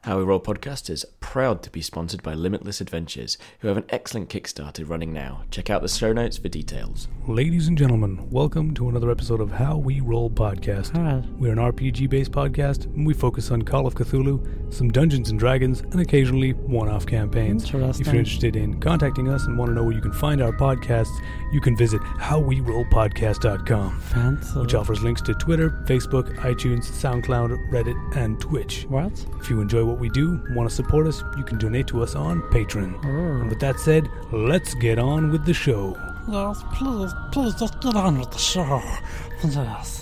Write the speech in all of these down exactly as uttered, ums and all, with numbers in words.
How We Roll podcast is proud to be sponsored by Limitless Adventures, who have an excellent Kickstarter running now. Check out the show notes for details. Ladies and gentlemen, welcome to another episode of How We Roll podcast. Hi. We're an R P G-based podcast, and we focus on Call of Cthulhu, some Dungeons and Dragons, and occasionally one-off campaigns. If you're interested in contacting us and want to know where you can find our podcasts, you can visit how we roll podcast dot com, Fancy. which offers links to Twitter, Facebook, iTunes, SoundCloud, Reddit, and Twitch. What? If you enjoy what we do and want to support us, you can donate to us on Patreon. Oh. And with that said, let's get on with the show. Yes, please, please just get on with the show. Yes.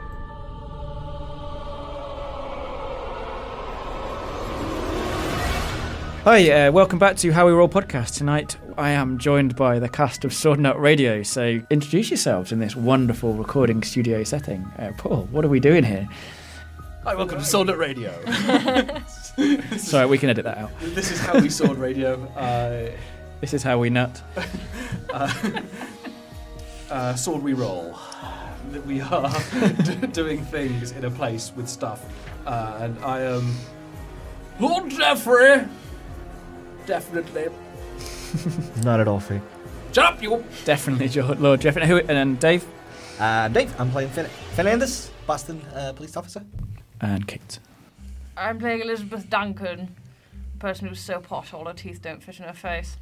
Hi, uh, welcome back to How We Roll podcast. Tonight I am joined by the cast of Sword Nut Radio, so introduce yourselves in this wonderful recording studio setting. Uh, Paul, what are we doing here? Hi, welcome to Sword Nut Radio. Sorry, we can edit that out. This is how we sword radio. Uh, This is how we nut. uh, uh, sword we roll. That we are d- doing things in a place with stuff. Uh, and I am Lord Jeffrey. Definitely. Not at all free. Shut up, you. Definitely Lord Jeffrey. Who, and then Dave. Uh, Dave, I'm playing Fin- Fernandez, Boston uh, police officer. And Kate. I'm playing Elizabeth Duncan, the person who's so posh all her teeth don't fit in her face.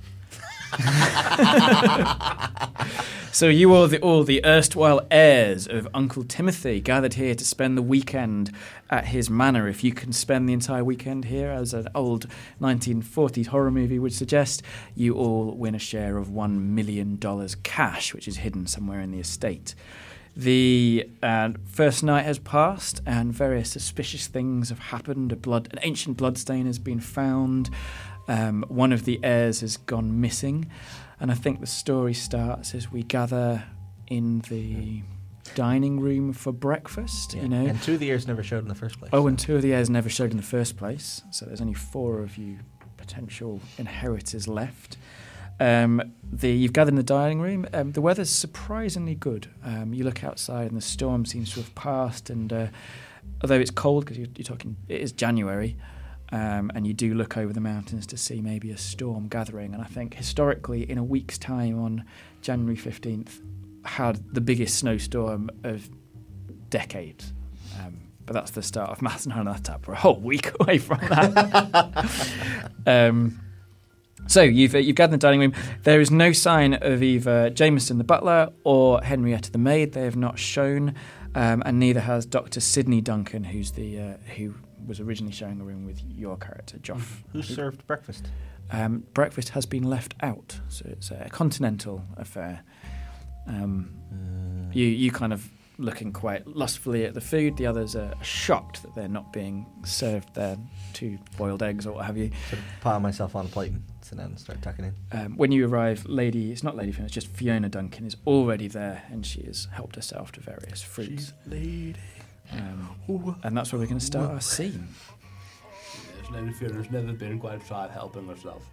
So you are the, all the erstwhile heirs of Uncle Timothy gathered here to spend the weekend at his manor. If you can spend the entire weekend here, as an old nineteen forties horror movie would suggest, you all win a share of one million dollars cash, which is hidden somewhere in the estate. The uh, first night has passed and various suspicious things have happened. A blood, an ancient bloodstain has been found. Um, one of the heirs has gone missing. And I think the story starts as we gather in the dining room for breakfast, Yeah. you know. And two of the years never showed in the first place. Oh, and two of the heirs never showed in the first place. So there's only four of you potential inheritors left. Um, the you've gathered in the dining room. Um, the weather's surprisingly good. Um, you look outside and the storm seems to have passed. And uh, although it's cold, because you're, you're talking, it is January, um, and you do look over the mountains to see maybe a storm gathering. And I think historically, in a week's time, on January fifteenth, had the biggest snowstorm of decades. Um, but that's the start of Mass and Hanatap. We're a whole week away from that. um, So you've uh, you've gathered in the dining room. There is no sign of either Jameson the butler or Henrietta the maid. They have not shown, um, and neither has Doctor Sidney Duncan, who's the uh, who was originally sharing a room with your character, Joff. Who served breakfast? Um, breakfast has been left out, so it's a continental affair. Um, Uh, you you kind of looking quite lustfully at the food. The others are shocked that they're not being served their two boiled eggs or what have you. Sort of pile myself on a plate and sit down and start tucking in. Um, when you arrive, Lady, it's not Lady Fiona, it's just Fiona Duncan is already there and she has helped herself to various fruits. Lady. Um, and that's where we're going to start our scene. Yes, Lady Fiona's never been quite shy helping herself.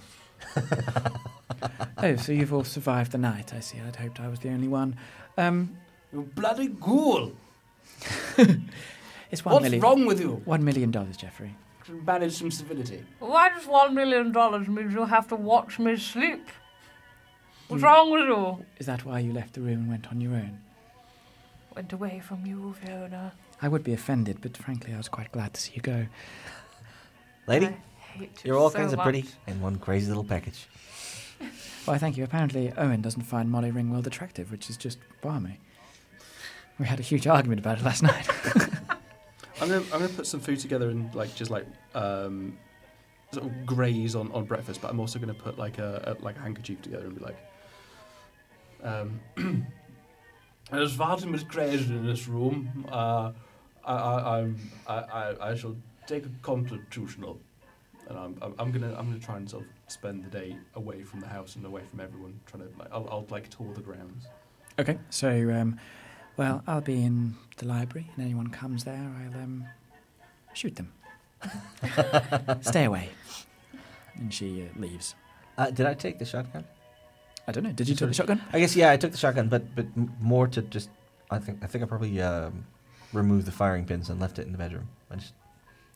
Oh, so you've all survived the night, I see. I'd hoped I was the only one. Um, You bloody ghoul. it's one What's million. wrong with you? One million dollars, Jeffrey. Manage some civility. Why does one million dollars mean you have to watch me sleep? What's You- wrong with you? Is that why you left the room and went on your own? Went away from you, Fiona. I would be offended, but frankly, I was quite glad to see you go. Lady, I hate you you're all so kinds of pretty much. in one crazy little package. Why, thank you. Apparently, Owen doesn't find Molly Ringwald attractive, which is just balmy. We had a huge argument about it last night. I'm gonna I'm gonna put some food together and like just like um, sort of graze on, on breakfast, but I'm also gonna put like a, a like a handkerchief together and be like, um, as Vartan was crazed in this room, uh, I, I I'm I, I, I shall take a constitutional, and I'm, I'm I'm gonna I'm gonna try and sort of spend the day away from the house and away from everyone, trying to like I'll, I'll like tour the grounds. Okay, so, um, well, I'll be in the library, and anyone comes there, I'll um, shoot them. Stay away. And she uh, leaves. Uh, did I take the shotgun? I don't know. Did you take the shotgun? I guess yeah, I took the shotgun, but but m- more to just I think I think I probably um, removed the firing pins and left it in the bedroom. I just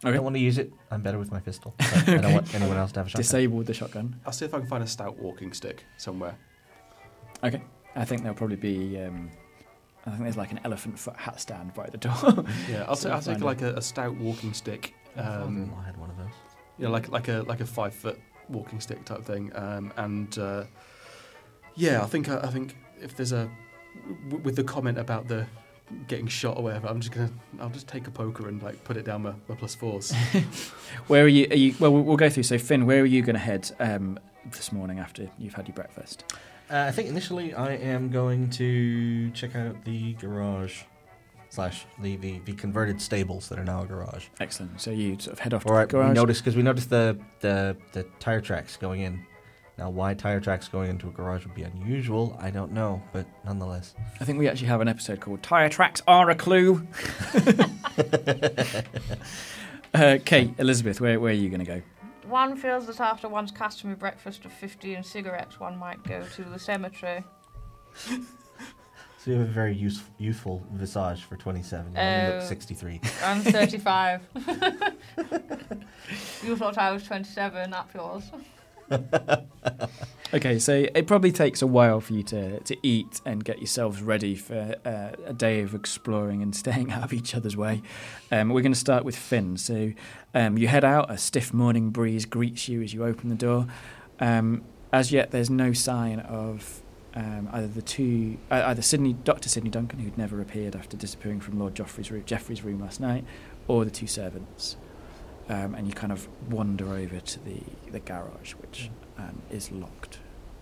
I Okay. don't want to use it. I'm better with my pistol. But I don't want anyone else to have a shotgun. Disable the shotgun. I'll see if I can find a stout walking stick somewhere. Okay. I think there'll probably be. Um, I think there's like an elephant foot hat stand by the door. Yeah, I'll, So ta- I'll take find like a, a stout walking stick. My Um, father-in-law had one of those. you know, like like a like a five foot walking stick type thing. Um, and uh, yeah, I think I think if there's a w- with the comment about the getting shot or whatever, I'm just gonna I'll just take a poker and like put it down my, my plus fours. Where are you? Are you? Well, we'll we'll go through. So, Finn, where are you going to head um, this morning after you've had your breakfast? Uh, I think initially I am going to check out the garage slash the, the, the converted stables that are now a garage. Excellent. So you sort of head off to All right, the garage. we noticed because we noticed the, the the tire tracks going in. Now, why tire tracks going into a garage would be unusual, I don't know, but nonetheless. I think we actually have an episode called "Tire Tracks Are a Clue." uh, Kate, Elizabeth, where where are you going to go? One feels that after one's customary breakfast of fifteen cigarettes, one might go to the cemetery. So you have a very youth, youthful visage for twenty-seven. You only Oh. look sixty-three. I'm thirty-five. You thought I was twenty-seven, up yours. Okay, so it probably takes a while for you to, to eat and get yourselves ready for uh, a day of exploring and staying out of each other's way. Um, we're going to start with Finn. So um, you head out, a stiff morning breeze greets you as you open the door. Um, as yet, there's no sign of um, either the two, uh, either Sydney, Doctor Sydney Duncan, who'd never appeared after disappearing from Lord Joffrey's room, Jeffrey's room last night, or the two servants. Um, and you kind of wander over to the, the garage, which um, is locked.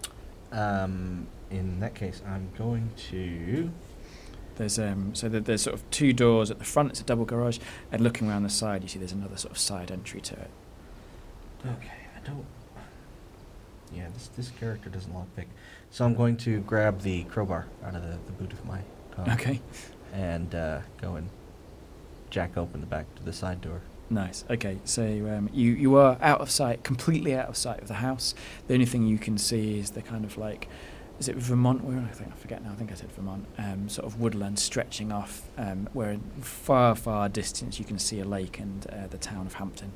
Um, in that case, I'm going to... There's um, so there- there's sort of two doors at the front. It's a double garage, and looking around the side, you see there's another sort of side entry to it. Okay, I don't... Yeah, this this character doesn't lockpick. So I'm going to grab the crowbar out of the, the boot of my car. Okay, And uh, go and jack open the back to the side door. nice. Okay, so um, you you are out of sight, completely out of sight of the house. The only thing you can see is the kind of like, is it Vermont? Where I think I forget now. I think I said Vermont. Um, sort of woodland stretching off, um, where in far far distance you can see a lake and uh, the town of Hampton.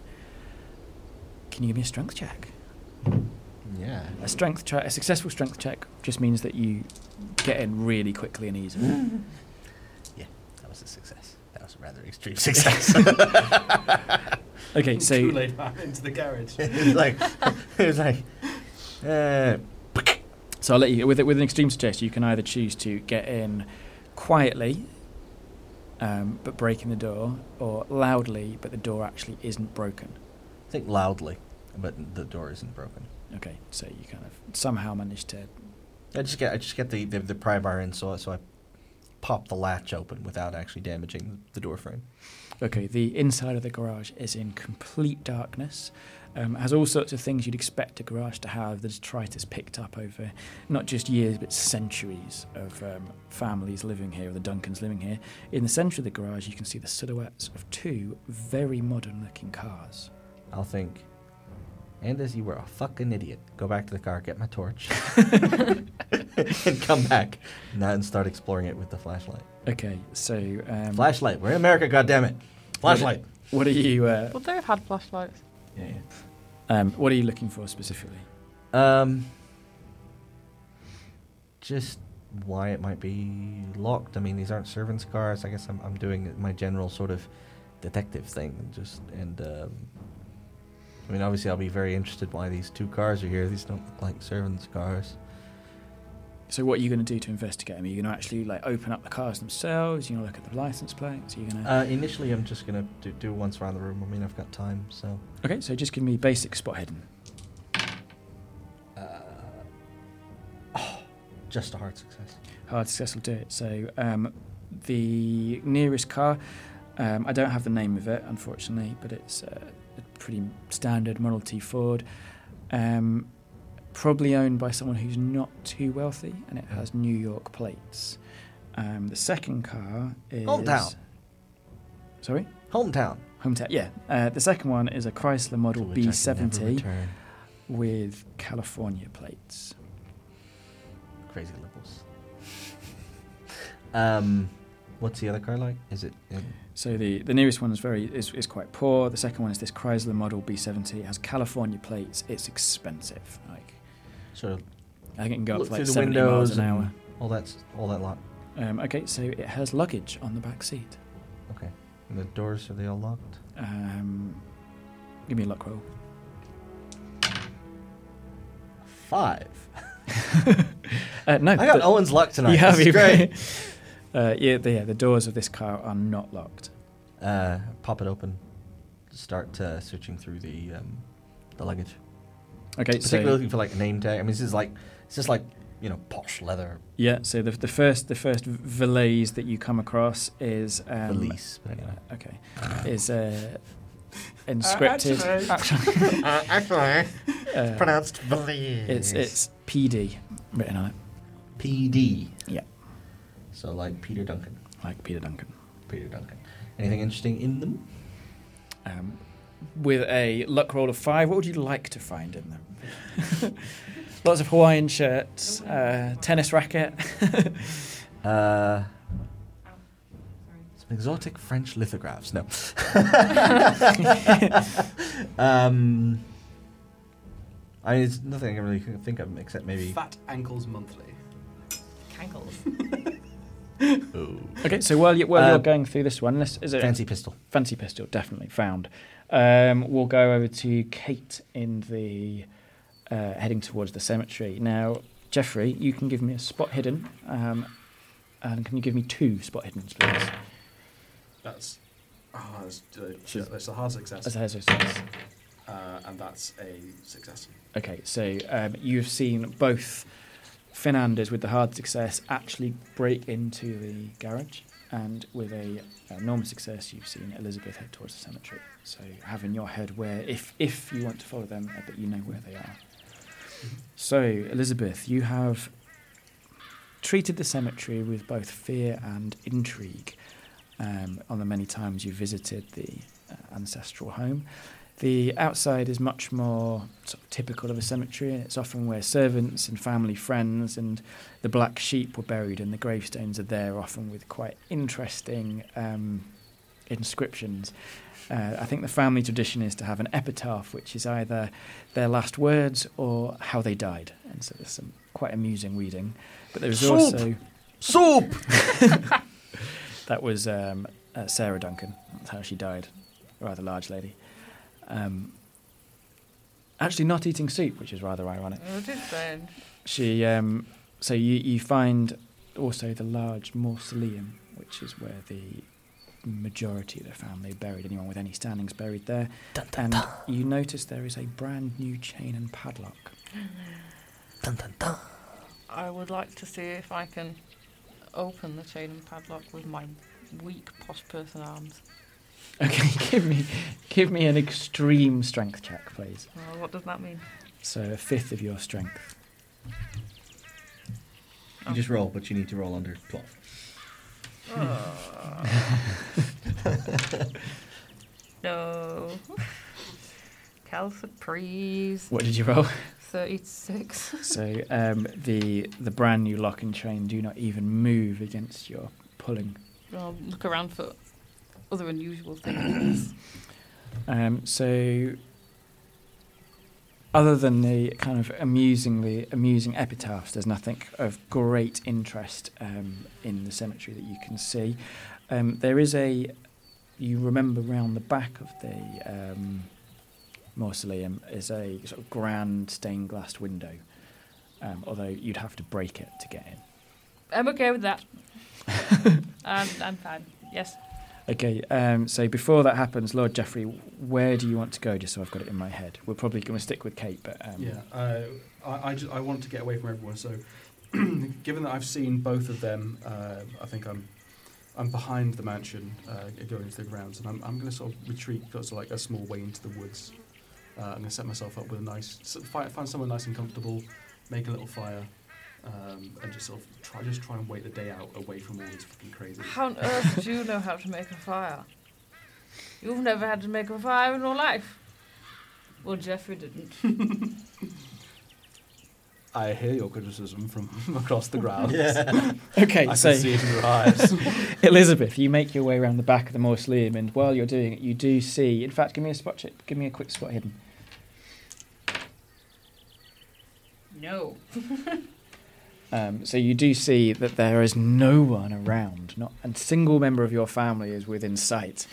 Can you give me a strength check? Yeah. A strength check, a successful strength check, just means that you get in really quickly and easily. Yeah, that was a success. That was a rather extreme success. Okay, so Kool-Aid man into the garage. it was like... It was like... Uh, So I'll let you, with with an extreme suggestion, you can either choose to get in quietly, um, but breaking the door, or loudly, but the door actually isn't broken. I think loudly, but the door isn't broken. Okay, so you kind of somehow managed to. I just get I just get the, the, the pry bar in, so, so I pop the latch open without actually damaging the door frame. Okay, the inside of the garage is in complete darkness. Um, has all sorts of things you'd expect a garage to have that detritus picked up over not just years but centuries of um, families living here, or the Duncans living here. In the centre of the garage, you can see the silhouettes of two very modern-looking cars. I'll think, Anders, you were a fucking idiot. Go back to the car, get my torch, and come back. And then start exploring it with the flashlight. Okay, so um, Flashlight. We're in America, goddammit. Flashlight. what are you? Uh, Well, they've had flashlights. Yeah, yeah. um, what are you looking for specifically? Um, just why it might be locked. I mean, these aren't servants' cars. I guess I'm I'm doing my general sort of detective thing, and just and um, I mean, obviously, I'll be very interested why these two cars are here. These don't look like servants' cars. So what are you going to do to investigate them? Are you going to actually like open up the cars themselves? You going to look at the license plates? Are you going to? Uh, initially, I'm just gonna do, do once around the room. I mean, I've got time, so. Okay, so just give me basic spot hidden. Uh, oh, just a hard success. Hard success will do it. So um, the nearest car, um, I don't have the name of it, unfortunately, but it's uh, a pretty standard Model T Ford, um, probably owned by someone who's not too wealthy, and it has New York plates. Um, the second car is... Hometown. Sorry? Hometown. Hometown, yeah. Uh, the second one is a Chrysler Model To which I can B seventy never return. with California plates. Crazy liberals. um, What's the other car like? Is it in... So the, the nearest one is very is, is quite poor. The second one is this Chrysler Model B seventy. It has California plates. It's expensive. Like sort of I think it can go up look to like through the seventy miles windows an and hour. all that, all that lot? Um, okay, so it has luggage on the back seat. Okay. And the doors, are they all locked? Um, give me a luck roll. Five. uh, no, I got the- Owen's luck tonight. You have This is you great. uh, yeah, the, yeah, the doors of this car are not locked. Uh, pop it open. Start uh, searching through the um, the luggage. Okay, Particularly so looking for like a name tag. I mean, this is like it's just like you know posh leather yeah, so the the first the first valise that you come across is um, valise. But anyway, Okay, is uh, inscripted. actually. uh, actually, uh, pronounced valise. it's it's P D written on it, P D. Yeah. So like Peter Duncan. like Peter Duncan. Peter Duncan. Anything interesting in them? Um, with a luck roll of five, what would you like to find in them? Lots of Hawaiian shirts, uh, tennis racket. Uh, some exotic French lithographs. No. um, I mean, it's nothing I can really think of except maybe. Fat Ankles Monthly. Cankles. Oh. Okay, so while, you, while Uh, you're going through this one, this is it Fancy pistol. fancy pistol, definitely found. Um, we'll go over to Kate in the uh, heading towards the cemetery. Now, Jeffrey, you can give me a spot hidden, um, and can you give me two spot hiddens, please? That's oh, that's, uh, that's a hard success, As a success. uh, and that's a success. Okay, so um, you've seen both Finn Anders with the hard success actually break into the garage, and with a, a normal success, you've seen Elizabeth head towards the cemetery. So have in your head where, if if you want to follow them, uh, but you know where they are. So Elizabeth, you have treated the cemetery with both fear and intrigue um, on the many times you visited the uh, ancestral home. The outside is much more sort of typical of a cemetery, and it's often where servants and family friends and the black sheep were buried, and the gravestones are there often with quite interesting um, inscriptions. Uh, I think the family tradition is to have an epitaph, which is either their last words or how they died, and so there's some quite amusing reading. But there's Soup! also Soup! that was um, uh, Sarah Duncan. That's how she died, a rather large lady. Um, actually not eating soup, which is rather ironic. Oh, it is strange. She, um, so you, you find also the large mausoleum, which is where the majority of the family are buried. Anyone with any standings buried there. Dun, dun, And dun. you notice there is a brand new chain and padlock. Dun, dun, dun. I would like to see if I can open the chain and padlock with my weak posh person arms. Okay, give me, give me an extreme strength check, please. Well, what does that mean? So a fifth of your strength. You just roll, but you need to roll under twelve. No. Cal surprise. What did you roll? thirty-six. So um, the the brand new lock and chain do not even move against your pulling. I'll look around for other unusual things. Um, so other than the kind of amusingly amusing epitaphs, there's nothing of great interest um, in the cemetery that you can see. Um, there is a, you remember round the back of the um, mausoleum is a sort of grand stained glass window, um, although you'd have to break it to get in. I'm okay with that. I'm, I'm fine. Yes. Okay, um, so before that happens, Lord Geoffrey, where do you want to go, just so I've got it in my head? We're probably going to stick with Kate, but... Um, Yeah, uh, I, I, just, I want to get away from everyone. So, given that I've seen both of them, uh, I think I'm I'm behind the mansion, uh, going into the grounds, and I'm I'm going to sort of retreat, sort of like a small way into the woods. Uh, I'm going to set myself up with a nice, find, find somewhere nice and comfortable, make a little fire, um, and just sort of try just try and wait the day out away from all this fucking crazy. How on earth do you know how to make a fire? You've never had to make a fire in your life. Well, Geoffrey didn't. I hear your criticism from across the ground. Yeah. Okay, I so can see it in your eyes. Elizabeth, you make your way around the back of the mausoleum, and while you're doing it, you do see. In fact, give me a spot check. Give me a quick spot hidden. No. Um, so you do see that there is no one around. Not a single member of your family is within sight.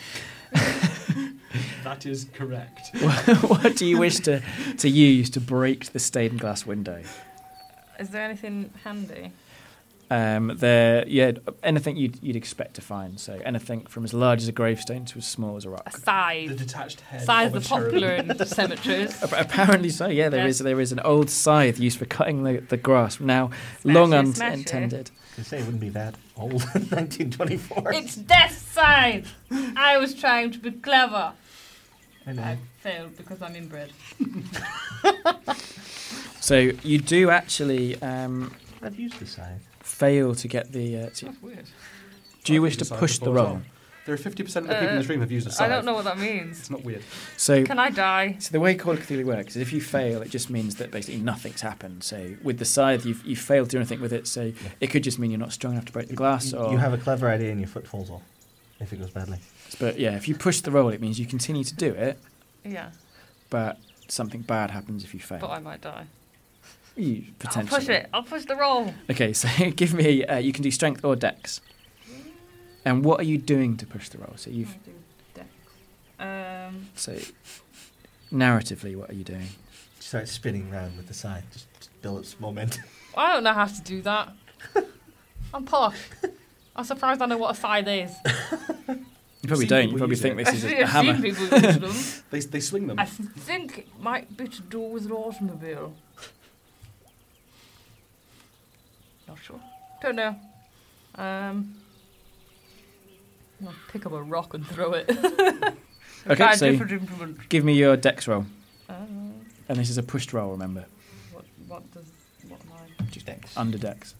That is correct. What do you wish to, to use to break the stained glass window? Is there anything handy? Um, there, yeah, anything you'd, you'd expect to find. So anything from as large as a gravestone to as small as a A rock. The scythe. detached head. Scythes of are a popular cherubim. in cemeteries. Ap- Apparently so. Yeah, there is Yes. there is an old scythe used for cutting the, the grass. Now long Smash it, smash it. unintended. I say it wouldn't be that old. nineteen twenty-four. It's death scythe. I was trying to be clever. I know. I failed because I'm inbred. So you do actually um, I've used the scythe. fail to get the. Uh, to, That's weird. do you I've wish used to the scythe push the before as roll? well. There are fifty percent of the people in Uh, the stream have used a scythe. I don't know what that means. It's not weird. So Can I die? So the way Call of Cthulhu works is if you fail, it just means that basically nothing's happened. So with the scythe, you've, you've failed to do anything with it, so it could just mean you're not strong enough to break the glass. You, Or, you have a clever idea and your foot falls off if it goes badly. But yeah, if you push the roll, it means you continue to do it, Yeah, but something bad happens if you fail. but I might die. You I'll potentially. push it. I'll push the roll. Okay, so give me, uh, you can do strength or dex. And what are you doing to push the roll? So you've, I'll do dex. Um, so narratively, what are you doing? Start spinning around with the scythe. Just, just build up some momentum. I don't know how to do that. I'm posh. I'm surprised I know what a scythe is. You probably seen don't. You people probably use think it. this is I've a, a hammer. seen people use them. They, they swing them. I think it might be to do with an automobile. Not sure. Don't know. Um, I'll pick up a rock and throw it. Okay, Try a so different implement. give me your dex roll. Uh, And this is a pushed roll, remember? what, what does... What am I... Just dex. Under dex.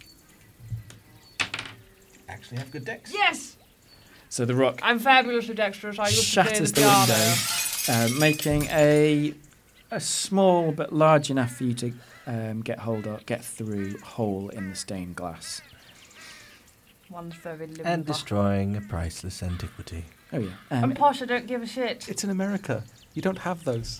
Actually have good dex. Yes! So the rock I'm fabulously dexterous. I used to play shatters the the piano. window, uh, making a a small but large enough for you to um, get hold of, get through hole in the stained glass. One's very limber. And destroying a priceless antiquity. Oh yeah. I'm Um, posh, I don't give a shit. It's in America. You don't have those.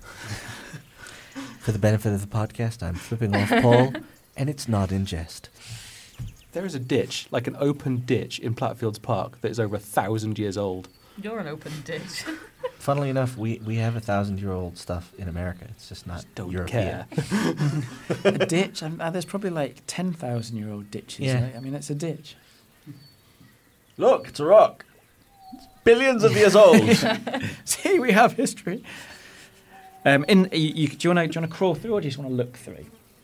For the benefit of the podcast, I'm flipping off Paul, and it's not in jest. There is a ditch, like an open ditch in Plattfields Park that is over a thousand years old. You're an open ditch. Funnily enough, we, we have a thousand-year-old stuff in America. It's just not Just don't European. care. a ditch. Um, uh, there's probably like ten thousand year old ditches. Yeah. Right? I mean, it's a ditch. Look, it's a rock. It's billions of years old. See, we have history. Um, in you, you, do you want to do you want to crawl through or do you just want to look through?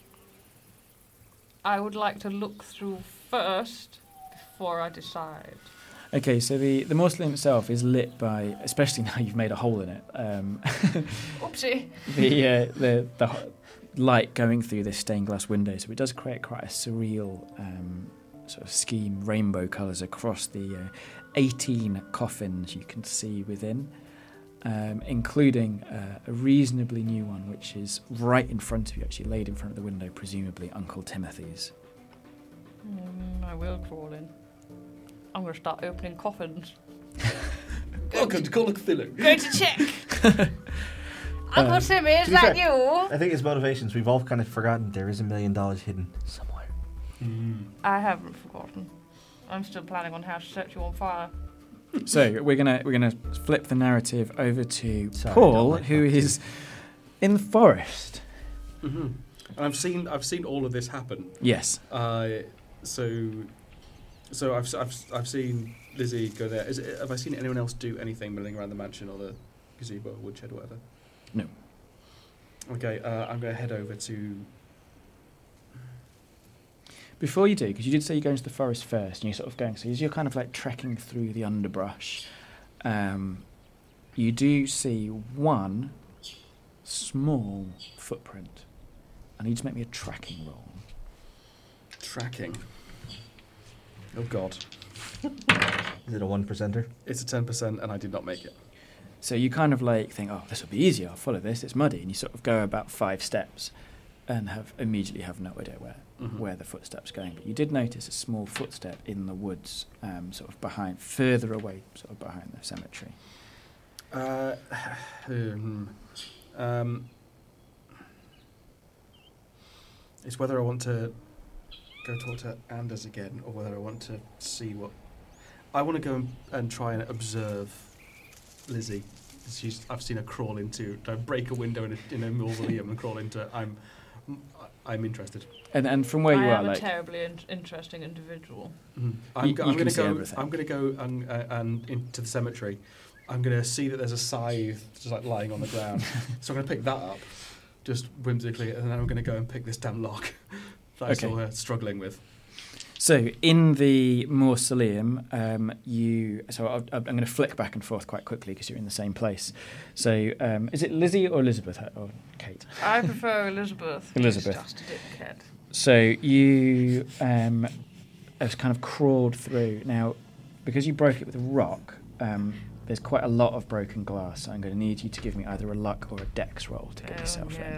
I would like to look through first before I decide. Okay, so the, the mausoleum itself is lit by, especially now you've made a hole in it. Um, Oopsie. the uh, the the h- light going through this stained glass window, so it does create quite a surreal um, sort of scheme, rainbow colours across the uh, eighteen coffins you can see within, um, including uh, a reasonably new one, which is right in front of you, actually laid in front of the window, presumably Uncle Timothy's. Mm, I will crawl in. I'm going to start opening coffins. Welcome to Call of Cthulhu. Going to check. Uncle Uh, Timmy, is to be that fair- you? I think his motivations, we've all kind of forgotten there is a million dollars hidden somewhere. I haven't forgotten. I'm still planning on how to set you on fire. So we're gonna we're gonna flip the narrative over to Sorry, I Paul, don't like who that. is in the forest. Mm-hmm. And I've seen I've seen all of this happen. Yes. Uh, so so I've, I've I've seen Lizzie go there. Is it, have I seen anyone else do anything milling around the mansion or the gazebo or woodshed or whatever? No. Okay, uh, I'm going to head over to. Before you do, because you did say you're going to the forest first, and you're sort of going, so as you're kind of like trekking through the underbrush, um, you do see one small footprint. I need you to make me a tracking roll. Tracking. Oh God. Is it a one percenter? It's a ten percent and I did not make it. So you kind of like think, oh, this will be easier, I'll follow this, it's muddy, and you sort of go about five steps. and have immediately have no idea where Mhm. where the footsteps going. But you did notice a small footstep in the woods, um, sort of behind, further away, sort of behind the cemetery. Uh, hmm. um, it's whether I want to go talk to Anders again, or whether I want to see what. I want to go and, and try and observe Lizzie. She's. I've seen her crawl into. I break a window in a, in a mausoleum and crawl into. I'm. I'm interested. And and from where I you am are, a like terribly in- interesting individual. Mm-hmm. I'm, You- go, you I'm can going see to go. everything. I'm going to go and uh, and into the cemetery. I'm going to see that there's a scythe just like lying on the ground. So I'm going to pick that up, just whimsically, and then I'm going to go and pick this damn lock that I Okay. saw her struggling with. so in the mausoleum, um, you. So I'll, I'm going to flick back and forth quite quickly because you're in the same place. So um, is it Lizzie or Elizabeth or Kate? I prefer Elizabeth. Elizabeth. She's just a dickhead. So you um, have kind of crawled through. Now, because you broke it with a rock, um, there's quite a lot of broken glass. So I'm going to need you to give me either a luck or a dex roll to get Oh, yourself in. no.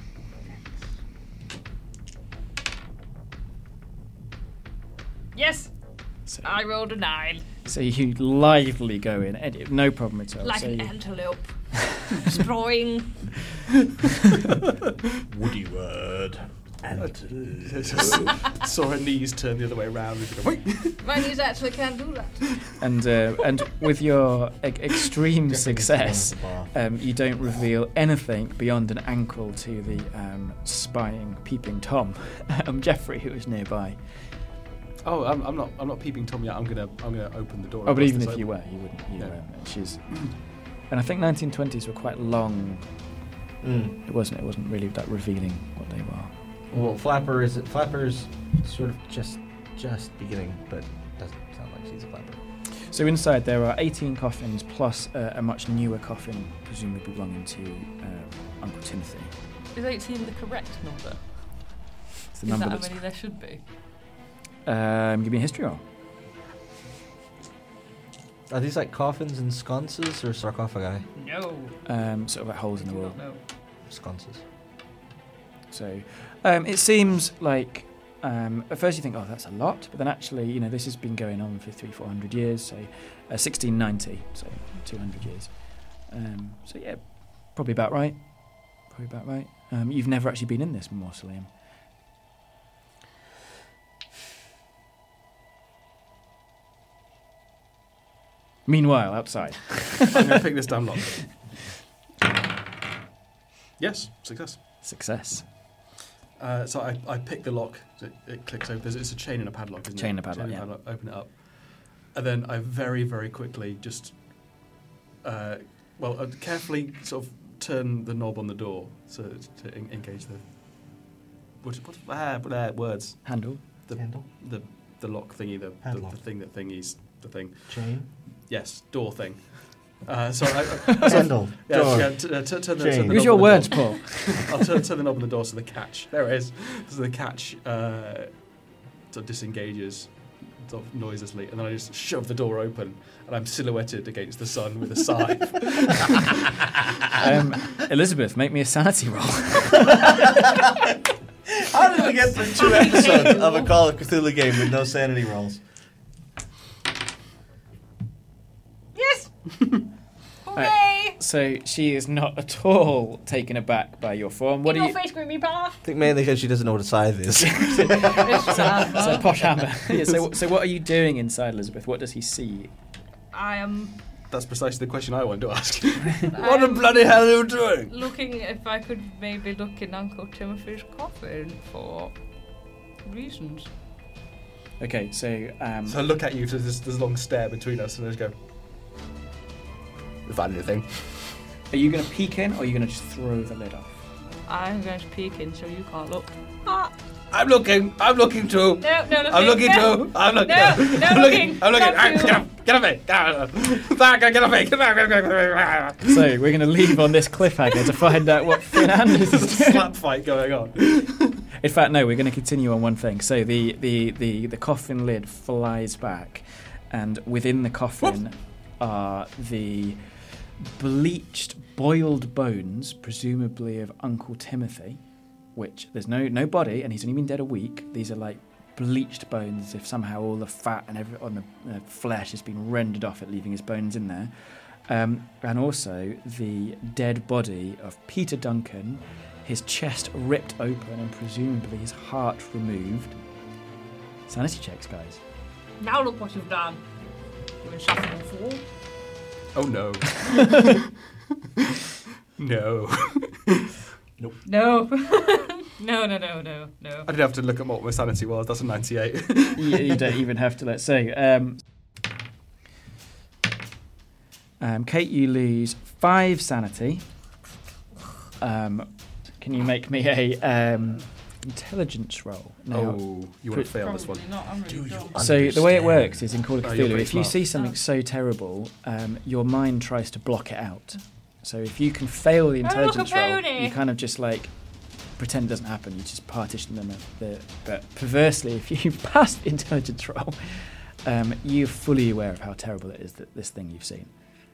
Yes, So, I rolled a nine. so you lively go in, and no problem at all. Like so an you- antelope. Destroying. Woody word. Saw her knees turn the other way around. And go, wait. My knees actually can't do that. and uh, and with your e- extreme success, um, you don't reveal anything beyond an ankle to the um, spying, peeping Tom, um, Jeffrey, who was nearby. Oh, I'm, I'm not. I'm not peeping Tom yet. I'm gonna. I'm gonna open the door. Oh, but across even this if you open- were, you wouldn't. You No. were, she's, and I think nineteen twenties were quite long. Mm. It wasn't. It wasn't really that revealing what they were. Well, Flapper is Flapper's sort of just just beginning, but doesn't sound like she's a Flapper. So inside there are eighteen coffins plus uh, a much newer coffin, presumably belonging to uh, Uncle Timothy. Is eighteen the correct number? It's the Is number that how that's. many there should be? Um, give me a history roll. Are these like coffins and sconces or sarcophagi? No. Um, sort of like holes in the wall. No. Sconces. So um, it seems like um, at first you think, oh, that's a lot, but then actually, you know, this has been going on for three, four hundred years. So uh, sixteen ninety, so two hundred years. Um, so yeah, probably about right. Probably about right. Um, you've never actually been in this mausoleum. Meanwhile, outside. I'm gonna pick this damn lock. Yes, success. Success. Uh, so I, I pick the lock. It, it clicks open. There's, it's a chain and a padlock, isn't Chain it? and a padlock, chain yeah. padlock. Open it up, and then I very, very quickly just, uh, well, uh, carefully sort of turn the knob on the door so to en- engage the. What, what ah, what, uh, words? Handle. The Handle. the the lock thingy, the, the Padlock. the thing that thingies the thing. Chain. Yes, door thing. Uh, so I, I so, Handle. yeah, Door. yeah, t- uh, t- turn the, Chain. turn the Use knob your on the words, door. Paul. I'll turn, turn the knob on the door so the catch. There it is. So the catch uh, sort of disengages sort of noiselessly, and then I just shove the door open, and I'm silhouetted against the sun with a scythe. Um, Elizabeth, make me a sanity roll. How did we get through two episodes of a Call of Cthulhu game with no sanity rolls? Yes! Hooray! So she is not at all taken aback by your form. What In do your you? face, Grimmy Bar! I think mainly because she doesn't know what a scythe is. It's sad, It's a man. posh hammer. yeah, so, so what are you doing inside, Elizabeth? What does he see? I am That's precisely the question I wanted to ask. What the I'm bloody hell are you doing? looking if I could maybe look in Uncle Timothy's coffin for reasons. Okay, so um, So I look at you, so there's this long stare between us, and I just go, "Find anything?" are you going to peek in, or are you going to just throw the lid off? I'm going to peek in so you can't look. Ah! I'm looking. I'm looking too. No, no looking. I'm looking no. too. I'm looking. No, no I'm looking. I'm looking. Not Ah, you. Get off! Get off me! Get off! Back! Get off me! Get off me! Get off me! So we're going to leave on this cliffhanger to find out what Finn Anders There's is a doing. slap fight going on. In fact, no, we're going to continue on one thing. So the, the, the, the coffin lid flies back, and within the coffin are the bleached, boiled bones, presumably of Uncle Timothy, which there's no no body, and he's only been dead a week. These are like bleached bones, as if somehow all the fat and every on the uh, flesh has been rendered off it, leaving his bones in there. Um, and also the dead body of Peter Duncan, his chest ripped open and presumably his heart removed. Sanity checks, guys. Now look what you've done. You've been shuffling fool. Oh no. No. No. no, no, no, no, no. I didn't have to look at what my sanity was. That's a ninety-eight. you, you don't even have to, let's say. Um, um, Kate, you lose five sanity. Um, can you make me a um, intelligence roll? Now, oh, you want to fail this one? Probably not. I'm really dumb. so the way it works is in Call of Oh, you're Cthulhu, pretty if you smart. see something Oh. so terrible, um, your mind tries to block it out. So if you can fail the Oh, look, a intelligence roll, pony. you kind of just like pretend it doesn't happen. You just partition them. A bit. But perversely, if you pass the intelligence roll, um, you're fully aware of how terrible it is that this thing you've seen.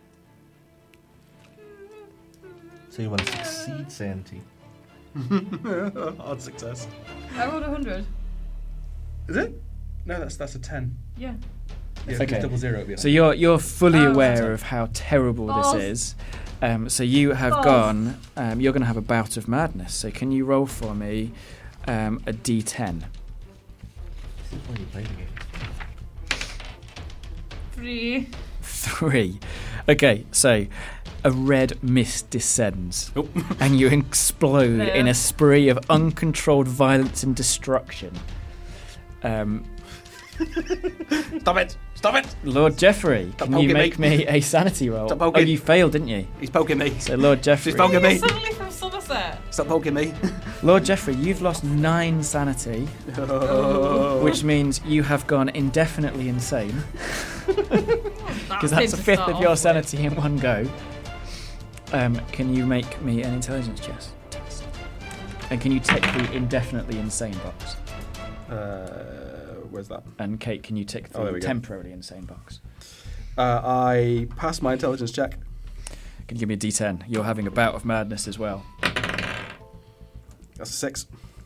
So you want to succeed sanity. Hard success. I rolled a hundred. Is it? No, that's that's a ten. Yeah. Yeah, Okay. double zero. It'd be So you're you're fully Oh, aware that's of how terrible Balls. this is. Um, so you have Balls. gone. Um, you're going to have a bout of madness. So can you roll for me um, a D ten? This is why you play the game. Three. Three. Okay, so a red mist descends, Oh. and you explode No. in a spree of uncontrolled violence and destruction. Um, Stop it! Stop it! Lord Jeffrey, Stop can you poking make me. me a sanity roll? Stop Oh, poking. you failed, didn't you? He's poking me. So Lord Jeffrey, She's poking You're me. suddenly from Somerset. Stop poking me. Lord Jeffrey, you've lost nine sanity, which means you have gone indefinitely insane, because that's a fifth of your sanity in one go. Um, can you make me an intelligence chess test? And can you tick the indefinitely insane box? Uh, where's that? And Kate, can you tick Oh, there the we go. temporarily insane box? Uh, I passed my intelligence check. Can you give me a D ten? You're having a bout of madness as well. That's a six.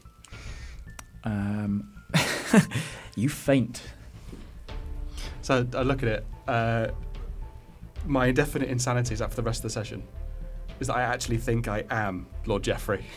Um, you faint. So I look at it. Uh, my indefinite insanity is that for the rest of the session. Is that I actually think I am Lord Jeffrey.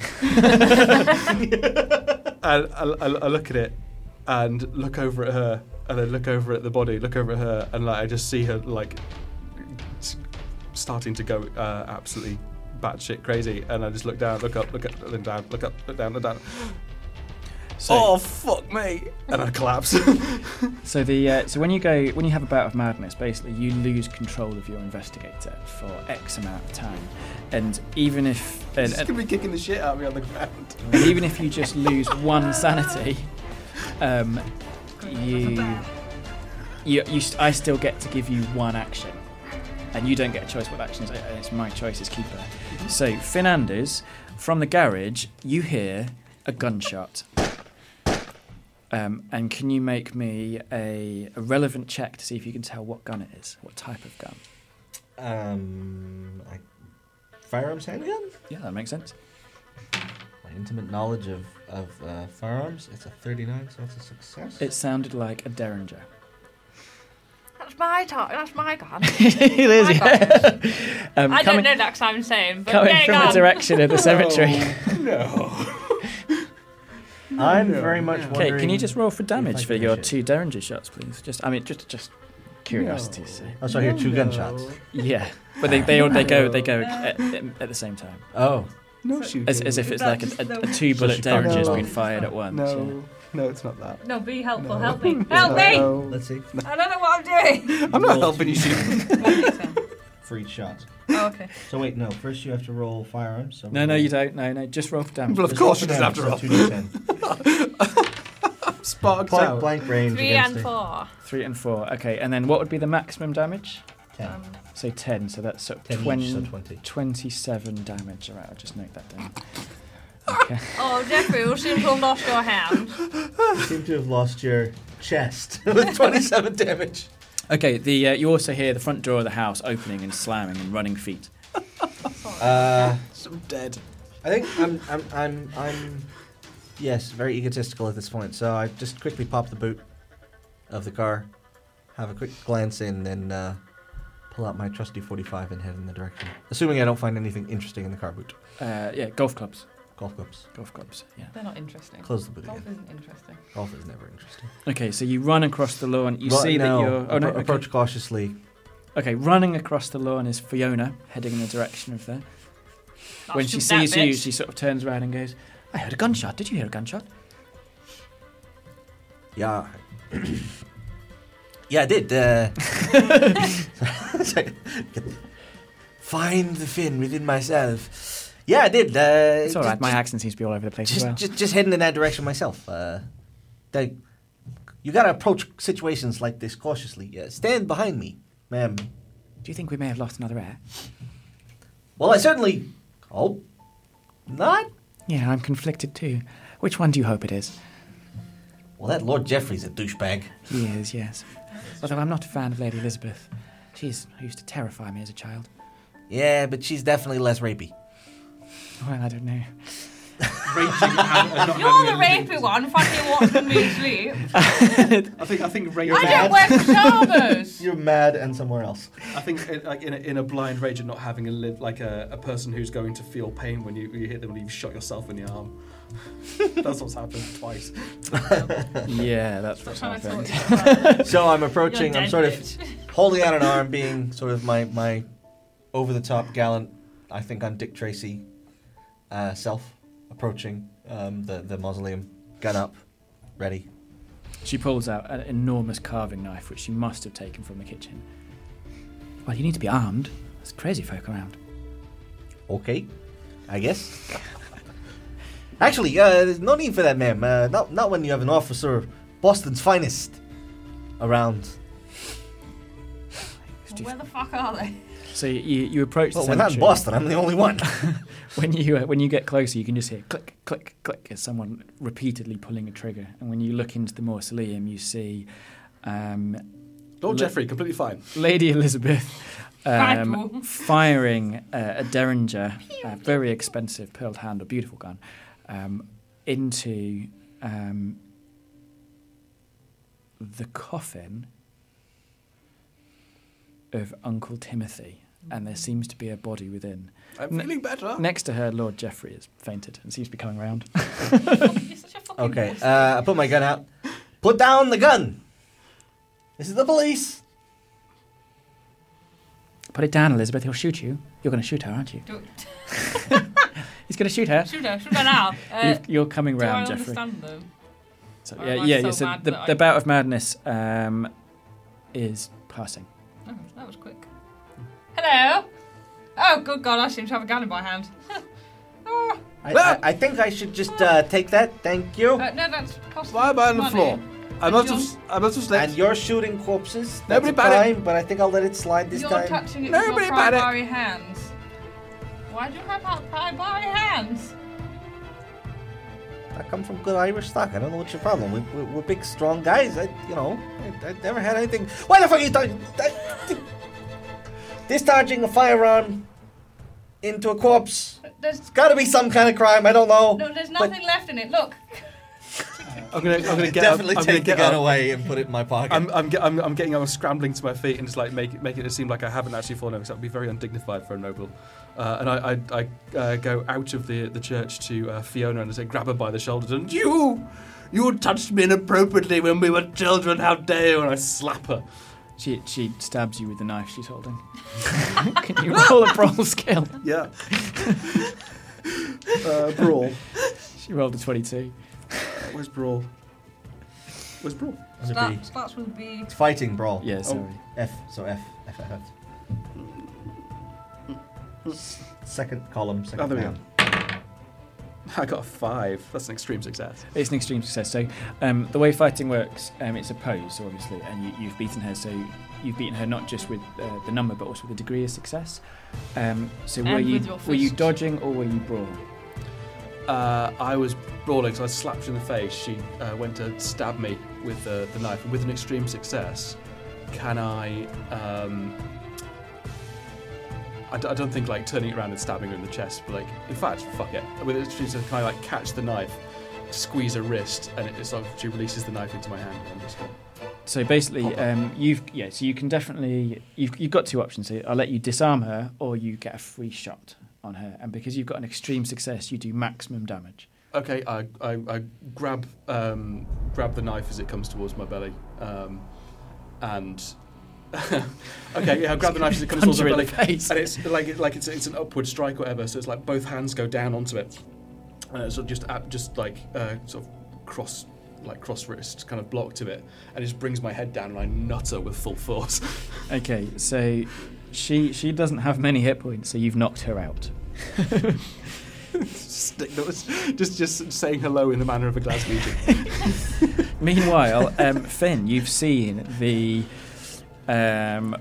And I, I, I look at it and look over at her, and then look over at the body, look over at her, and like I just see her like s- starting to go uh, absolutely batshit crazy. And I just look down, look up, look up, then down, look up, look down, look down. So, Oh fuck me! And I collapse. So the uh, so when you go when you have a bout of madness, basically you lose control of your investigator for X amount of time, and even if and, She's and, gonna be kicking the shit out of me on the ground. and even if you just lose one sanity, um, you you you st- I still get to give you one action, and you don't get a choice what action is. And it's my choice as keeper. So Finn Anders, from the garage, you hear a gunshot. Um, and can you make me a, a relevant check to see if you can tell what gun it is, what type of gun? Um, I, firearms handgun? Yeah, that makes sense. My intimate knowledge of, of uh, firearms, it's a thirty-nine, so it's a success. It sounded like a Derringer. That's my time. That's my gun. it is, My yeah. um, I coming don't know that 'cause I'm insane, but coming yeah, from go the on. direction of the cemetery. No. I'm No. very much Okay, wondering... Okay, can you just roll for if I damage for finish your it. two Derringer shots, please? Just, I mean, just, just curiosity. So. Oh, so I hear two gunshots. Yeah, but they, they, all, they go, they go at, at the same time, Oh. No shooting. as, as if it's like a, a, a two So bullet she fired Derringer has both. been fired at once. yeah. No, no, it's not that. No, be helpful. No. Help me. It's Help not- me. no. Let's see. I don't know what I'm doing. I'm not helping you shoot. For each shot. Oh, okay. So wait, no. First you have to roll firearms. So No, no, you don't. No, no, just roll for damage. Well, of Just course roll you for doesn't have to damage, roll. so two d ten. Sparks Point out. blank range Three against and the four. Three and four. Okay, and then what would be the maximum damage? ten. Um, So ten. So that's sort of ten twenty, each, so twenty. twenty-seven damage. All right, I'll just note that down. Okay. oh, Jeffrey, you seem to have lost your hand. You seem to have lost your chest with twenty-seven damage. Okay. The uh, you also hear the front door of the house opening and slamming and running feet. Uh, I'm dead. I think I'm I'm I'm I'm Yes, very egotistical at this point. So I just quickly pop the boot of the car, have a quick glance in, and uh, pull out my trusty forty-five and head in the direction. Assuming I don't find anything interesting in the car boot. Uh, yeah, golf clubs. Golf clubs. Golf clubs, yeah. They're not interesting. Close the boot Golf again. isn't interesting. Golf is never interesting. Okay, so you run across the lawn. You Well, see no, that you're... Oh, no, appro- okay. approach cautiously. Okay, running across the lawn is Fiona, heading in the direction of there. I'll when she shoot that sees you, bitch. she sort of turns around and goes, I heard a gunshot. Did you hear a gunshot? Yeah. yeah, I did. Uh, find the fin within myself. Yeah, I did. Uh, It's all right. just- My accent seems to be all over the place Just, as well. just, just heading in that direction myself. Uh, they, you gotta approach situations like this cautiously. Uh, stand behind me, ma'am. Do you think we may have lost another heir? Well, I certainly hope not. Yeah, I'm conflicted too. Which one do you hope it is? Well, that Lord Jeffrey's a douchebag. He is, yes. Although I'm not a fan of Lady Elizabeth. She's used to terrify me as a child. Yeah, but she's definitely less rapey. Well, I don't know. Raging and, and not You're having the a living- rapey one, fucking watching me sleep. I think I think raging. I don't wear pajamas. You're mad and somewhere else. I think it, like in a, in a blind rage and not having a live like a, a person who's going to feel pain when you, you hit them when you've shot yourself in the arm. That's what's happened twice. Yeah, that's what's Trying to happened. sort yourself out. So I'm You're approaching. I'm dead, sort of bitch. holding out an arm, being sort of my my over the top gallant. I think I'm Dick Tracy uh, self approaching um, the the mausoleum, gun up, ready. She pulls out an enormous carving knife, which she must have taken from the kitchen. Well, you need to be armed. There's crazy folk around. Okay, I guess. Actually, uh, there's no need for that, ma'am. Uh, not not when you have an officer, Boston's finest, around. Well, where the fuck are they? So you, you approach Well, the we're not in cemetery. Boston. I'm the only one. When you uh, when you get closer, you can just hear click, click, click as someone repeatedly pulling a trigger. And when you look into the mausoleum, you see um, Lord Le- Jeffrey, completely fine. Lady Elizabeth um, Rifle. firing uh, a Derringer, a very expensive pearled handle, beautiful gun, um, into um, the coffin of Uncle Timothy. And there seems to be a body within. I'm Ne- feeling better. Next to her, Lord Jeffrey has fainted and seems to be coming round. You're such a fucking Okay, pussy. uh, I put my gun out. Put down the gun. This is the police. Put it down, Elizabeth. He'll shoot you. You're going to shoot her, aren't you? Do- He's going to shoot her. Shoot her, shoot her now. Uh, You've- You're coming do I round, Jeffrey. understand them? So, Or yeah, am I yeah. so yeah so mad the, that the I- bout of madness um, is passing. Oh, that was quick. Hello. Oh, good God! I seem to have a gun in my hand. oh, I, I, I think I should just uh, take that. Thank you. uh, no, that's cost Why am I on the money. floor? I And must you're- have. I must have slept. And you're shooting corpses. That's Nobody a bat it. crime, but I think I'll let it slide this You're time. touching it Nobody with your bat it. primary hands. Why do you have out primary hands? I come from good Irish stock. I don't know what's your problem. We, we, we're big, strong guys. I, you know, I, I never had anything. Why the fuck are you talking? Discharging a firearm into a corpse. There's It's got to be some kind of crime. I don't know. no, there's But- nothing left in it. Look. I'm gonna. I'm gonna get. Definitely up, I'm take gonna the get gun up. away and put it in my pocket. I'm, I'm, get, I'm, I'm getting up, I'm scrambling to my feet and just like make, making it seem like I haven't actually fallen over, because that would be very undignified for a noble. Uh, and I, I, I uh, go out of the the church to uh, Fiona and I say, grab her by the shoulders, and you, you touched me inappropriately when we were children. How dare you? And I slap her. She she stabs you with the knife she's holding. Can you roll a brawl skill? Yeah. uh, brawl. She rolled a twenty-two. Where's brawl? Where's brawl? It's a B. Start, starts with B. It's fighting brawl. Yeah, sorry. F. So F. F. F. F. Second column. Second Oh, there we down. I got a five. That's an extreme success. It's an extreme success. So um, the way fighting works, um, it's a pose, obviously, and you, you've beaten her. So you've beaten her not just with uh, the number, but also with the degree of success. Um, so were And you with your were you fist. dodging or were you brawling? Uh, I was brawling, so I slapped her in the face. She uh, went to stab me with uh, the knife, and with an extreme success, can I? Um, I, d- I don't think like turning it around and stabbing her in the chest, but like, in fact, fuck it. With it, she's to kind of like catch the knife squeeze her wrist, and it, it sort of, she releases the knife into my hand, and I'm just going. So basically, Pop up. um, you've yeah. So you can definitely you've you've got two options. So I'll let you disarm her, or you get a free shot on her. And because you've got an extreme success, you do maximum damage. Okay, I I, I grab um, grab the knife as it comes towards my belly, um, and okay, yeah, I grab the knife as it comes Punch towards my her in belly, the face. and it's like like it's it's an upward strike or whatever. So it's like both hands go down onto it, uh, so just uh, just like uh, sort of cross. like cross wrist, kind of block to it, and it just brings my head down and I nut her with full force. Okay, so she she doesn't have many hit points, so you've knocked her out. just just saying hello in the manner of a Glaswegian. Meanwhile, um, Finn, you've seen the um,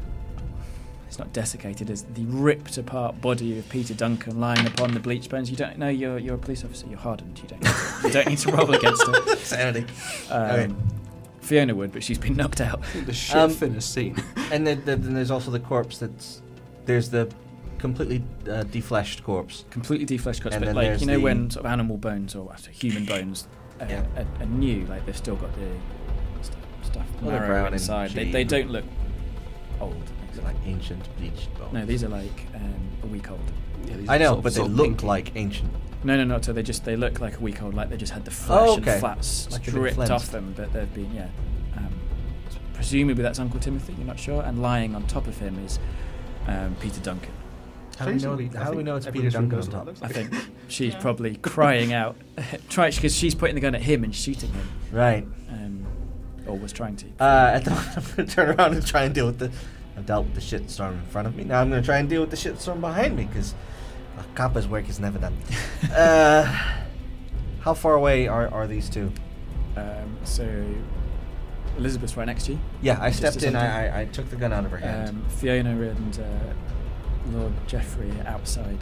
it's not desiccated, as the ripped apart body of Peter Duncan lying upon the bleach bones. You don't know you're you're a police officer. You're hardened. You don't need to, you don't need to roll against it. Sanity. Um, Okay. Fiona would, but she's been knocked out. The shit Um, Finn has seen. And then, then there's also the corpse that's... There's the completely uh, defleshed corpse. Completely defleshed cuts, And but then like there's you know the- when sort of animal bones or uh, human bones uh, Yeah. are, are new, like they've still got the st- stuff Well, they're marrow brown and inside. They, cheap. they don't look old. Is it like ancient bleached bones? No, these are like um, a week old. Yeah, these I are know, sort of- but they sort of look pinky. like ancient. No, no, not so. They just they look like a week old. Like they just had the flesh Oh, okay. and fats Like they've been stripped cleansed. off them, but they've been yeah. Um, presumably that's Uncle Timothy. You're not sure. And lying on top of him is um, Peter Duncan. How do we know, Strangely, I how do we think know it's everyone Peter in Duncan this on room knows top? what I that looks think she's Yeah. probably crying out, trying because she's pointing the gun at him and shooting him, Right. um, or was trying to. Uh, at the moment, I'm going to turn around and try and deal with the... I've dealt with the shitstorm in front of me. Now I'm going to try and deal with the shitstorm behind me, because a copper's work is never done. uh, how far away are, are these two? Um, so Elizabeth's right next to you. Yeah, I Just stepped to in, something. I, I, I took the gun out of her hand. Um, Fiona and uh, Lord Geoffrey are outside.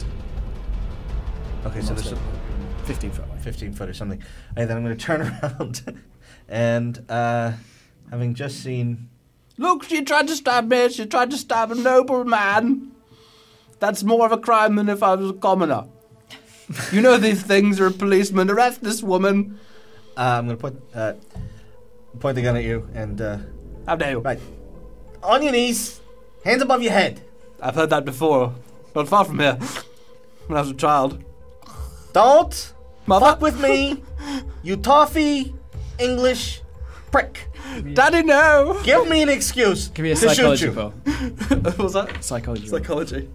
okay, so there's a fifteen foot away. fifteen foot or something. And then I'm going to turn around and, uh, having just seen... Look, she tried to stab me. She tried to stab a noble man. That's more of a crime than if I was a commoner. You know these things are a policeman. Arrest this woman. Uh, I'm going to point, uh, point the gun at you and, uh, How dare you? right. On your knees, hands above your head. I've heard that before. Not far from here. When I was a child. Don't Mother? fuck with me, you toffee English prick. Daddy, no! Give me an excuse Give me a to shoot psychology you. roll. What was that? Psychology. roll. Psychology.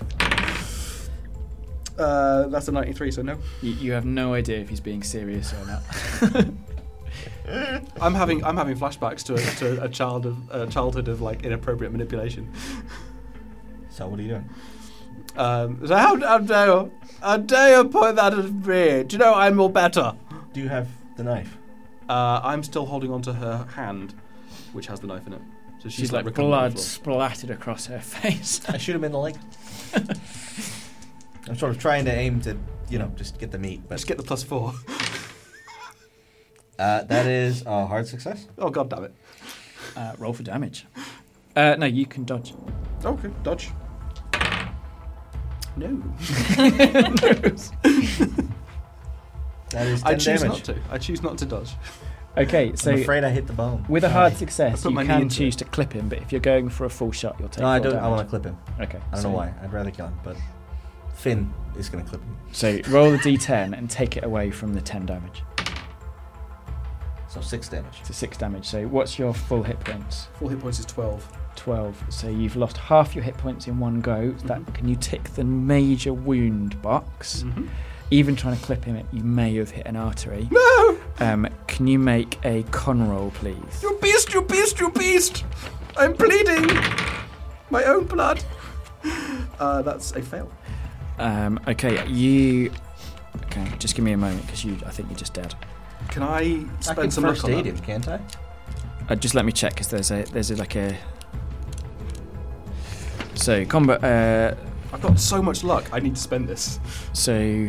Uh, that's a ninety-three, so no. You, you have no idea if he's being serious or not. I'm having I'm having flashbacks to a, to a child of a childhood of like inappropriate manipulation. So what are you doing? Um, so how, how dare you? How dare you point that at me? Do you know I'm more better? Do you have the knife? Uh, I'm still holding onto her hand, which has the knife in it. So she's, She's like recumbent on the blood floor. splattered across her face. I shoot him in the leg. I'm sort of trying to aim to, you know, just get the meat, but Just get the plus four. uh, that is a hard success. Oh god damn it. Uh, roll for damage. Uh, no, you can dodge. Okay, dodge. No. That is I ten choose damage. not to. I choose not to dodge. Okay, so I'm afraid I hit the bone. with a Sorry. hard success, put you my knee can into choose it. to clip him, but if you're going for a full shot, you'll take No, I full don't. I damage. want to clip him. Okay. I don't so, know why. I'd rather kill him, but Finn is going to clip him. So roll the d ten and take it away from the ten damage. So six damage. So six damage. So what's your full hit points? Full hit points is twelve. twelve. So you've lost half your hit points in one go. That Mhm. can you tick the major wound box? Mm-hmm. Even trying to clip him, you may have hit an artery. No! Um, can you make a con roll, please? You beast, you beast, you beast! I'm bleeding! My own blood! Uh, that's a fail. Um, okay, you. Okay, just give me a moment because you. I think you're just dead. Can I I can spend some first luck on aid that? him, can't I? Uh, just let me check because there's a there's a, like a. So combat. Uh, I've got so much luck, I need to spend this. so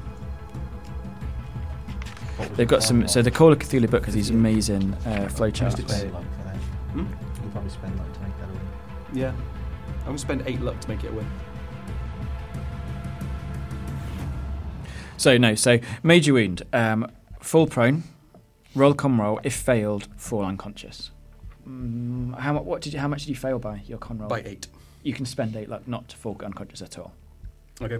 What was they've the got some. con So roll? the Call of Cthulhu book has these amazing uh, flowcharts. Spend luck for that. Hmm? You'll probably spend luck to make that a win. Yeah. I'm going to spend eight luck to make it a win. So no, so major wound. Um, Fall prone, roll con roll. If failed, fall unconscious. Mm, how mu- What did you? How much did you fail by your con roll? By eight. You can spend eight luck not to fall unconscious at all. Okay.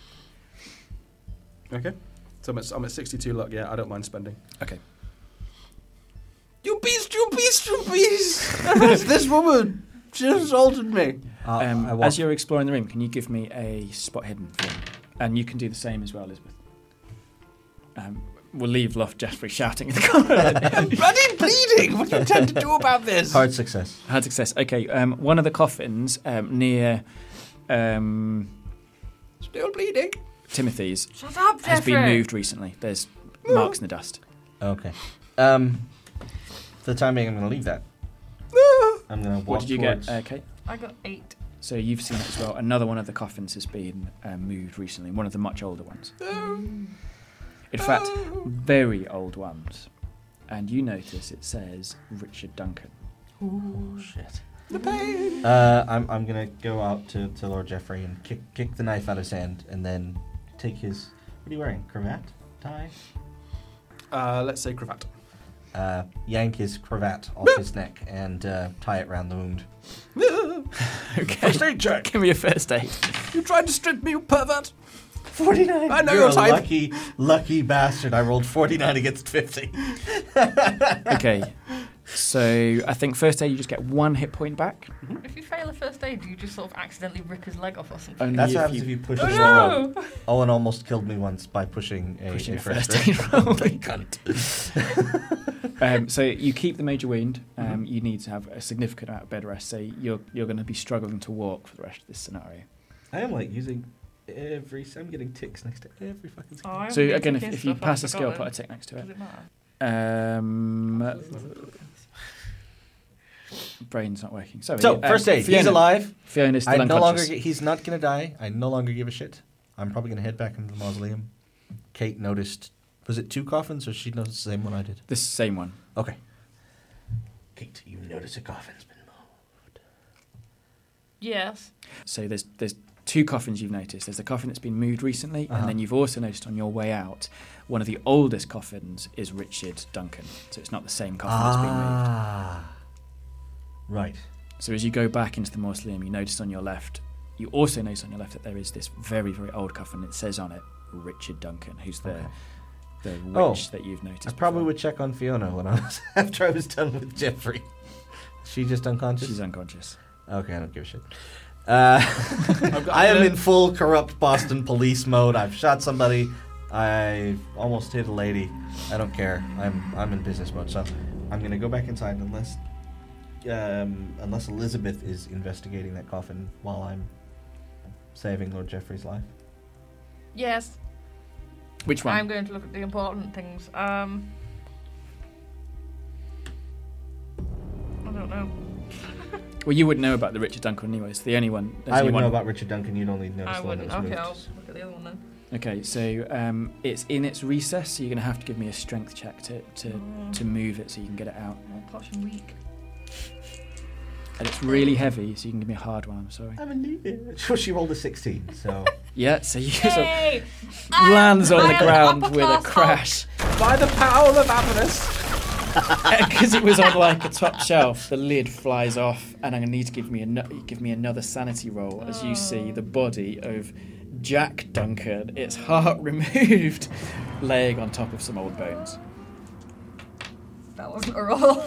Okay. So I'm at, I'm at sixty-two luck. Yeah, I don't mind spending. Okay. You beast! You beast! You beast! That's this woman. She assaulted me. Uh, Um, I walk- as you're exploring the room, can you give me a spot hidden for me? And you can do the same as well, Elizabeth. Um, we'll leave Loft Jeffrey shouting in the corner. I'm bloody bleeding. What do you intend to do about this? Hard success. Hard success. Okay, um, one of the coffins um, near um, Still bleeding. Timothy's Shut up, has Jeffrey. been moved recently. There's marks in the dust. Okay. Um, for the time being, I'm going to leave that. I'm going to walk What did you towards... get, uh, Kate? I got eight. So you've seen it as well. Another one of the coffins has been uh, moved recently, one of the much older ones. In fact, very old ones. And you notice it says Richard Duncan. Oh, shit. The pain. Uh, I'm I'm gonna go out to, to Lord Jeffrey and kick kick the knife out of his hand, and then take his. What are you wearing? Cravat? Tie? Uh, let's say cravat. Uh, yank his cravat off his neck and uh, tie it round the wound. Okay. First aid check. Give me a first aid. You tried to strip me, you pervert. Forty-nine. I know You're your a type. lucky, lucky bastard. I rolled forty-nine against fifty. Okay. So I think first aid you just get one hit point back. If you fail a first aid, do you just sort of accidentally rip his leg off or something? Only That's if what happens you if you push Oh a no! roll. Owen almost killed me once by pushing a, pushing a a first first aid. aid roll. Cunt. Um, so you keep the major wound. Um, Mhm. You need to have a significant amount of bed rest. So you're you're going to be struggling to walk for the rest of this scenario. I am like using every. I'm getting ticks next to every fucking Oh, skill. I So haven't again, been if, to if you stuff, pass I've a skill, put a forgotten. tick next to Does it. it matter? Um, brain's not working. Sorry. So um, first aid. Fiona, He's alive. Fiona's still I no longer. unconscious. gi- He's not gonna die. I no longer give a shit. I'm probably gonna head back into the mausoleum. Kate noticed. Was it two coffins, or she noticed the same one I did? The same one. Okay. Kate, you notice a coffin's been moved. Yes. So there's there's two coffins you've noticed. There's a coffin that's been moved recently, Uh-huh. and then you've also noticed on your way out, one of the oldest coffins is Richard Duncan. So it's not the same coffin that's been moved. Ah. Right. So as you go back into the mausoleum, you notice on your left, you also notice on your left that there is this very, very old coffin. It says on it, Richard Duncan, who's the Okay. the witch Oh, that you've noticed. I probably before. would check on Fiona when I was after I was done with Jeffrey. She just unconscious. She's unconscious. Okay, I don't give a shit. Uh, I've got- I am I'm in full corrupt Boston police mode. I've shot somebody. I almost hit a lady. I don't care. I'm I'm in business mode. So I'm gonna go back inside unless um, unless Elizabeth is investigating that coffin while I'm saving Lord Jeffrey's life. Yes. Which one? I'm going to look at the important things. Um. I don't know. Well, you wouldn't know about the Richard Duncan anyway. It's the only one. there's I only would one. know about Richard Duncan. You'd only notice I the one that wouldn't. was Okay, I'll moved. look at the other one then. Okay, so um, it's in its recess, so you're going to have to give me a strength check to to, Mm. to move it so you can get it out. Oh, potion weak. And it's really heavy, so you can give me a hard one. I'm sorry. I'm a leader. Sure, she rolled a sixteen. So Yeah, so you sort of Yay! lands on I the am ground upper with a class crash. By the power of Avernus. Because it was on like a top shelf, the lid flies off, and I'm gonna need to give me a give me another sanity roll as you see the body of Jack Duncan, its heart removed, laying on top of some old bones. That wasn't a roll.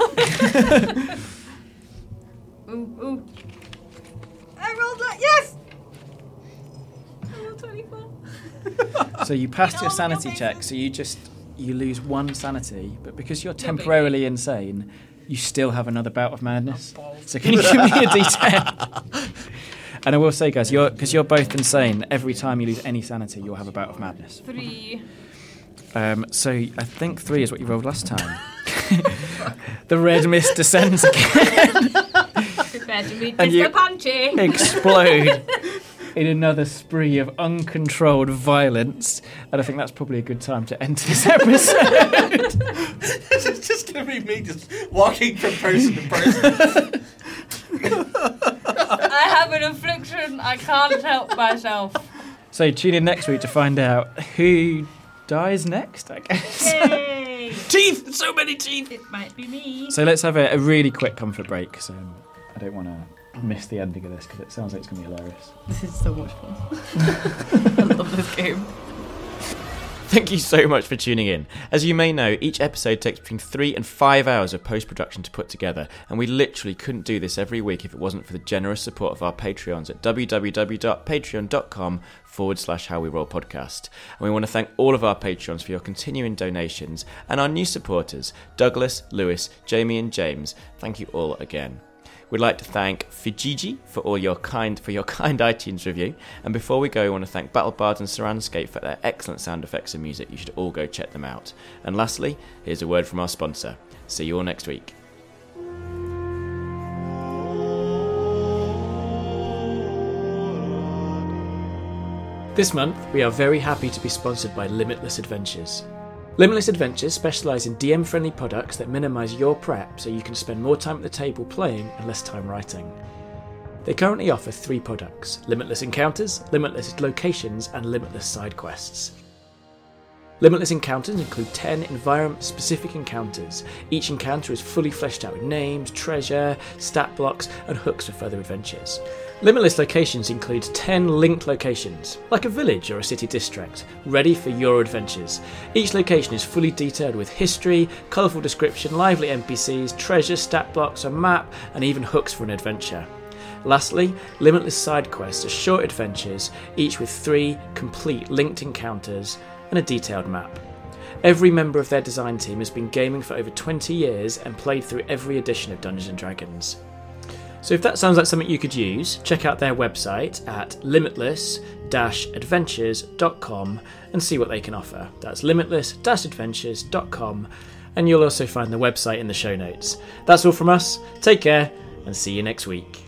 Ooh, ooh. I rolled that. Yes. I rolled twenty-four. So you passed your Oh, sanity okay. check, so you just you lose one sanity, but because you're temporarily insane, you still have another bout of madness. So can you give me a D ten? And I will say, guys, you're because you're both insane. Every time you lose any sanity, you'll have a bout of madness. Three. Um, so I think three is what you rolled last time. The red mist descends again, Prepare to meet And you- Mister Punchy. explode in another spree of uncontrolled violence, and I think that's probably a good time to end this episode. this is just gonna be me just walking from person to person. I have an affliction. I can't help myself. So tune in next week to find out who dies next, I guess. Yay! Teeth! So many teeth! It might be me. So let's have a, a really quick comfort break, because um, I don't want to miss the ending of this, because it sounds like it's going to be hilarious. This is so much fun. I love this game. Thank you so much for tuning in. As you may know, each episode takes between three and five hours of post-production to put together, and we literally couldn't do this every week if it wasn't for the generous support of our Patreons at www.patreon.com forward slash How We Roll podcast. And we want to thank all of our Patreons for your continuing donations, and our new supporters, Douglas, Lewis, Jamie and James. Thank you all again. We'd like to thank Fujiji for all your kind for your kind iTunes review. And before we go, we want to thank BattleBards and Surroundscape for their excellent sound effects and music. You should all go check them out. And lastly, here's a word from our sponsor. See you all next week. This month, we are very happy to be sponsored by Limitless Adventures. Limitless Adventures specialise in D M-friendly products that minimise your prep so you can spend more time at the table playing and less time writing. They currently offer three products: Limitless Encounters, Limitless Locations and Limitless Side Quests. Limitless Encounters include ten environment-specific encounters. Each encounter is fully fleshed out with names, treasure, stat blocks and hooks for further adventures. Limitless Locations include ten linked locations, like a village or a city district, ready for your adventures. Each location is fully detailed with history, colourful description, lively N P Cs, treasure, stat blocks, a map, and even hooks for an adventure. Lastly, Limitless Side Quests are short adventures, each with three complete linked encounters and a detailed map. Every member of their design team has been gaming for over twenty years and played through every edition of Dungeons and Dragons. So if that sounds like something you could use, check out their website at limitless dash adventures dot com and see what they can offer. That's limitless dash adventures dot com, and you'll also find the website in the show notes. That's all from us. Take care and see you next week.